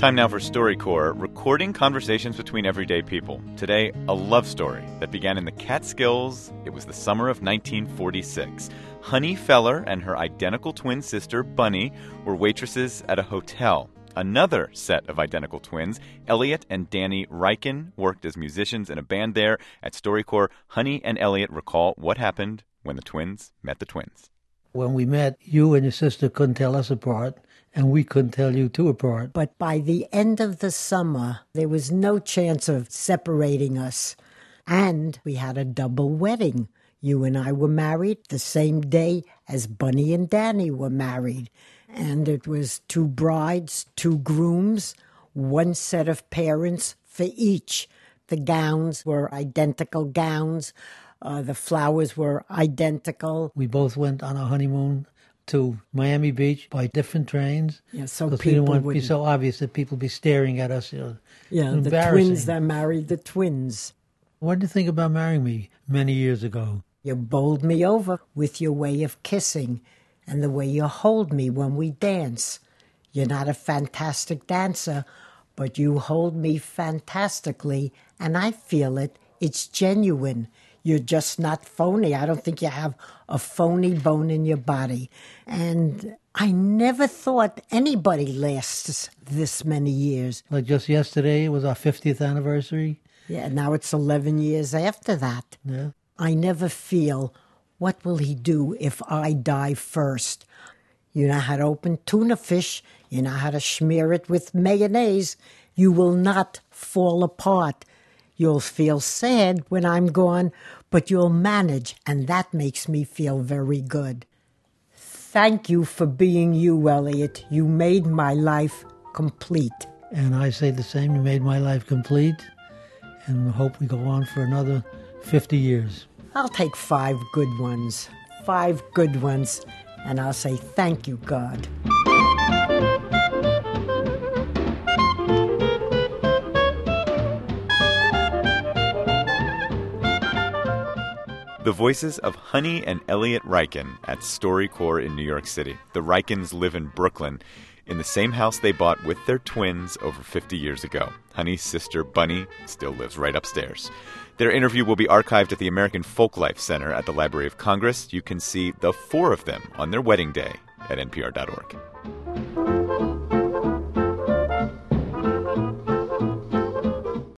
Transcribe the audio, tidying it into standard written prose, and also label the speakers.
Speaker 1: Time now for StoryCorps, recording conversations between everyday people. Today, a love story that began in the Catskills. It was the summer of 1946. Honey Feller and her identical twin sister, Bunny, were waitresses at a hotel. Another set of identical twins, Elliot and Danny Riken, worked as musicians in a band there. At StoryCorps, Honey and Elliot recall what happened when the twins met the twins.
Speaker 2: When we met, you and your sister couldn't tell us apart, and we couldn't tell you two apart.
Speaker 3: But by the end of the summer, there was no chance of separating us. And we had a double wedding. You and I were married the same day as Bunny and Danny were married. And it was 2 brides, 2 grooms, 1 set of parents for each. The gowns were identical gowns. The flowers were identical.
Speaker 2: We both went on a honeymoon to Miami Beach by different trains.
Speaker 3: Yeah, so
Speaker 2: because
Speaker 3: people
Speaker 2: we didn't want it to be so obvious that people be staring at us.
Speaker 3: Yeah, the twins that married the twins.
Speaker 2: What did you think about marrying me many years ago?
Speaker 3: You bowled me over with your way of kissing and the way you hold me when we dance. You're not a fantastic dancer, but you hold me fantastically, and I feel it. It's genuine. You're just not phony. I don't think you have a phony bone in your body. And I never thought anybody lasts this many years.
Speaker 2: Like just yesterday, it was our 50th anniversary.
Speaker 3: Yeah, now it's 11 years after that.
Speaker 2: Yeah.
Speaker 3: I never feel, what will he do if I die first? You know how to open tuna fish. You know how to smear it with mayonnaise. You will not fall apart. You'll feel sad when I'm gone, but you'll manage, and that makes me feel very good. Thank you for being you, Elliot. You made my life complete.
Speaker 2: And I say the same. You made my life complete, and hope we go on for another 50 years.
Speaker 3: I'll take 5 good ones. 5 good ones, and I'll say thank you, God.
Speaker 1: The voices of Honey and Elliot Riken at StoryCorps in New York City. The Rikens live in Brooklyn, in the same house they bought with their twins over 50 years ago. Honey's sister, Bunny, still lives right upstairs. Their interview will be archived at the American Folklife Center at the Library of Congress. You can see the 4 of them on their wedding day at npr.org.